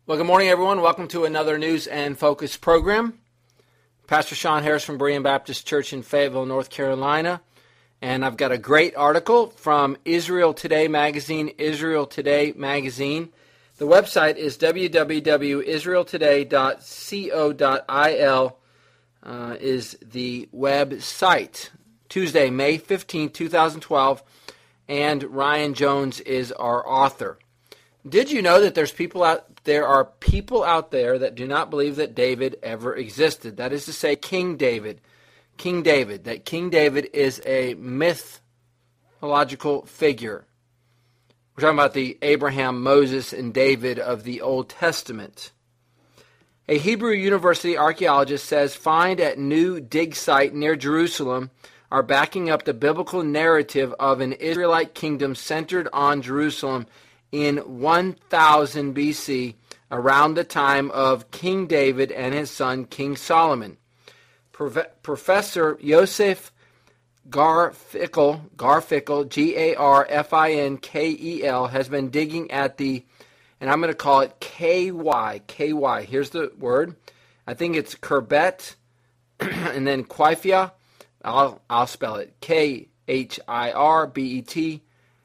Well, good morning, everyone. Welcome to another News and Focus program. Pastor Sean Harris from Berean Baptist Church in Fayetteville, North Carolina. And I've got a great article from Israel Today magazine. Israel Today magazine. The website is www.israeltoday.co.il is the website. Tuesday, May 15, 2012. And Ryan Jones is our author. Did you know that there are people out there that do not believe that David ever existed? That is to say, King David. That King David is a mythological figure. We're talking about the Abraham, Moses, and David of the Old Testament. A Hebrew University archaeologist says finds at new dig site near Jerusalem are backing up the biblical narrative of an Israelite kingdom centered on Jerusalem in 1000 BC, around the time of King David and his son King Solomon. Professor Yosef Garfinkel, Garfinkel, has been digging at the, and I'm going to call it KY. Here's the word. I think it's Khirbet, and then Qaifiyah. I'll spell it Khirbety.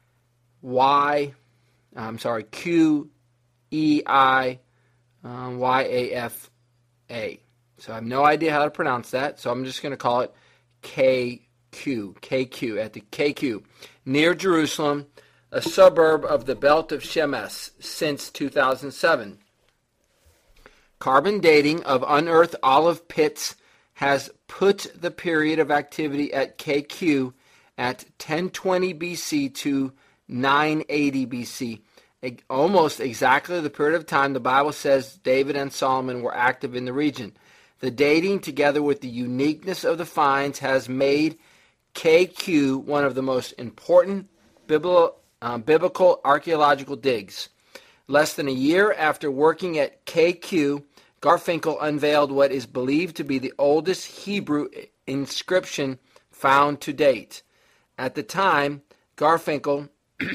Qeiyafa. So I have no idea how to pronounce that, so I'm just going to call it KQ, at the KQ, near Jerusalem, a suburb of the Belt of Shemesh, since 2007. Carbon dating of unearthed olive pits has put the period of activity at KQ at 1020 BC to 980 BC, almost exactly the period of time the Bible says David and Solomon were active in the region. The dating, together with the uniqueness of the finds, has made KQ one of the most important biblical archaeological digs. Less than a year after working at KQ, Garfinkel unveiled what is believed to be the oldest Hebrew inscription found to date. At the time, Garfinkel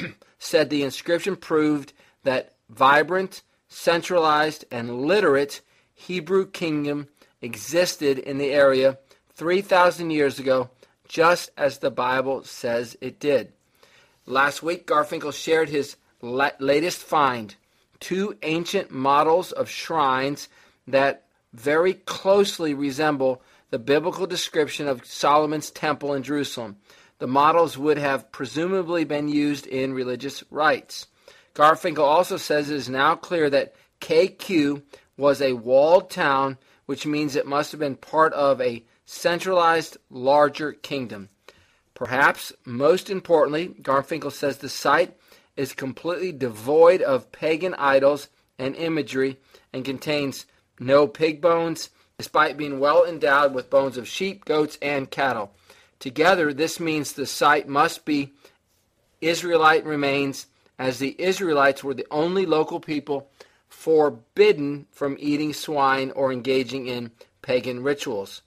said the inscription proved that vibrant, centralized, and literate Hebrew kingdom existed in the area 3,000 years ago, just as the Bible says it did. Last week, Garfinkel shared his latest find, 2 ancient models of shrines that very closely resemble the biblical description of Solomon's temple in Jerusalem. The models would have presumably been used in religious rites. Garfinkel also says it is now clear that KQ was a walled town, which means it must have been part of a centralized, larger kingdom. Perhaps most importantly, Garfinkel says the site is completely devoid of pagan idols and imagery and contains no pig bones, despite being well endowed with bones of sheep, goats, and cattle. Together, this means the site must be Israelite remains, as the Israelites were the only local people forbidden from eating swine or engaging in pagan rituals.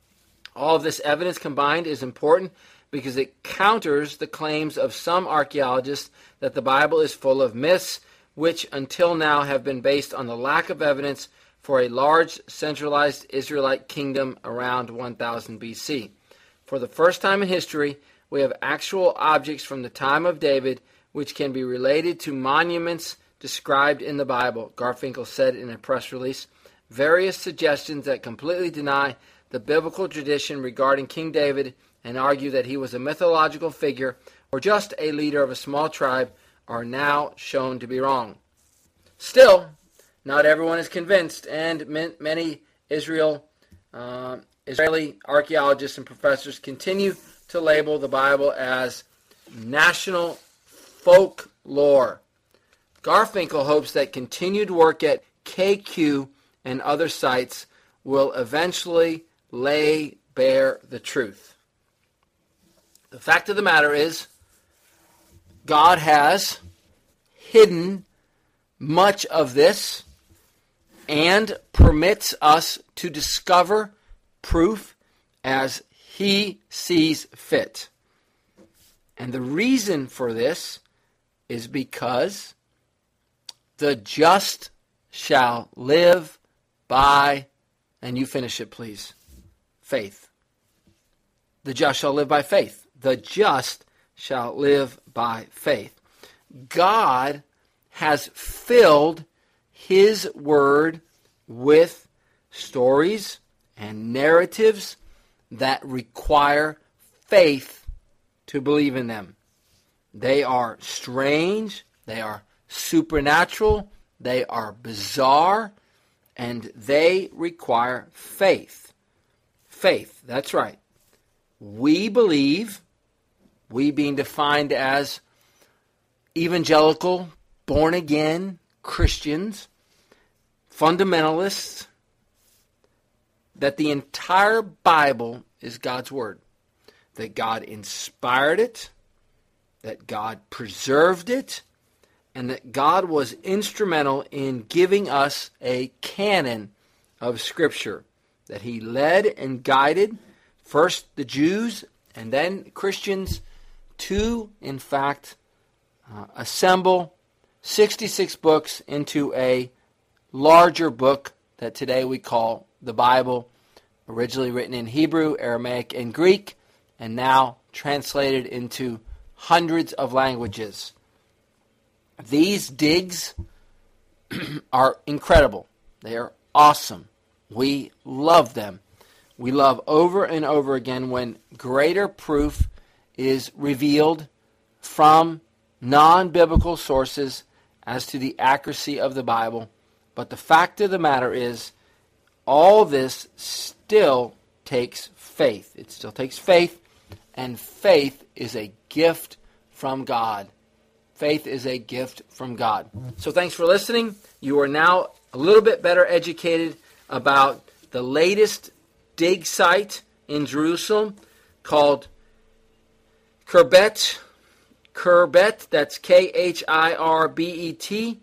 All of this evidence combined is important because it counters the claims of some archaeologists that the Bible is full of myths, which until now have been based on the lack of evidence for a large centralized Israelite kingdom around 1000 BC. For the first time in history, we have actual objects from the time of David which can be related to monuments described in the Bible, Garfinkel said in a press release. Various suggestions that completely deny the biblical tradition regarding King David and argue that he was a mythological figure or just a leader of a small tribe are now shown to be wrong. Still, not everyone is convinced, and many Israeli archaeologists and professors continue to label the Bible as national folklore. Garfinkel hopes that continued work at KQ and other sites will eventually lay bare the truth. The fact of the matter is, God has hidden much of this and permits us to discover proof as He sees fit. And the reason for this is because the just shall live by, and you finish it, please, faith. The just shall live by faith. The just shall live by faith. God has filled his word with stories and narratives that require faith to believe in them. They are strange, they are supernatural, they are bizarre, and they require faith. Faith, that's right. We believe, we being defined as evangelical, born-again Christians, fundamentalists, that the entire Bible is God's Word, that God inspired it, that God preserved it, and that God was instrumental in giving us a canon of Scripture, that he led and guided first the Jews and then Christians to, in fact, assemble 66 books into a larger book that today we call the Bible, originally written in Hebrew, Aramaic, and Greek, and now translated into hundreds of languages. These digs are incredible. They are awesome. We love them. We love over and over again when greater proof is revealed from non-biblical sources as to the accuracy of the Bible. But the fact of the matter is, all this still takes faith. It still takes faith, and faith is a gift from God. Faith is a gift from God. So thanks for listening. You are now a little bit better educated about the latest dig site in Jerusalem called Khirbet. Khirbet, that's Khirbet,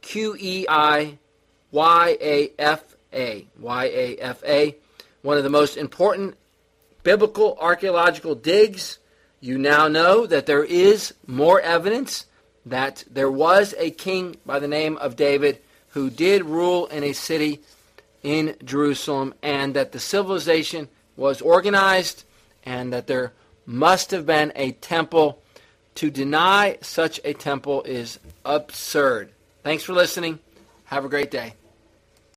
Qeiyafa, one of the most important biblical archaeological digs. You now know that there is more evidence that there was a king by the name of David who did rule in a city in Jerusalem, and that the civilization was organized, and that there must have been a temple. To deny such a temple is absurd. Thanks for listening. Have a great day.